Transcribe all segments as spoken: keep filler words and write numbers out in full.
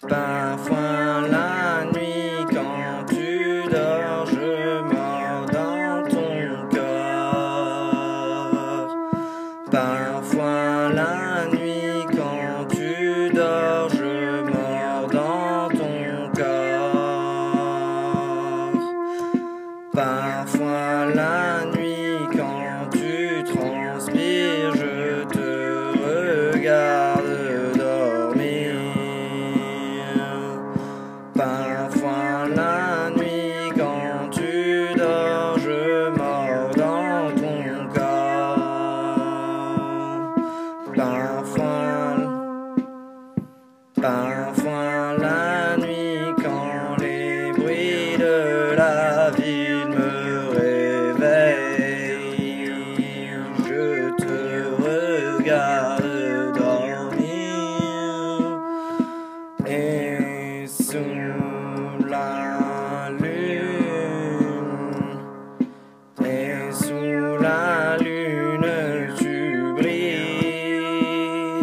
Parfois la nuit quand tu dors, je mords dans ton corps. Parfois la nuit quand tu dors, je mords dans ton corps. Parfois la nuit quand tu transpires, je te regarde dormir. Parfois la nuit quand tu dors, je mords dans ton corps. Parfois, parfois la nuit quand les bruits de la ville me réveillent, je te regarde dormir. Et sous la lune, et sous la lune tu brilles.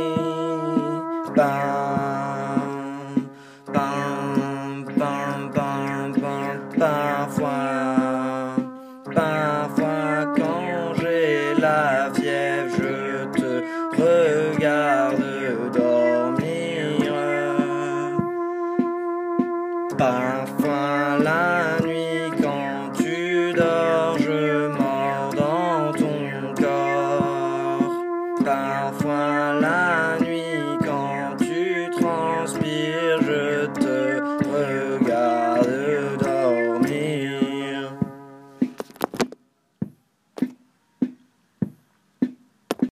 Bam, bam, bam, bam, bam. Parfois, parfois quand j'ai la fièvre, je te regarde dormir. Parfois la nuit quand tu dors, je mords dans ton corps. Parfois la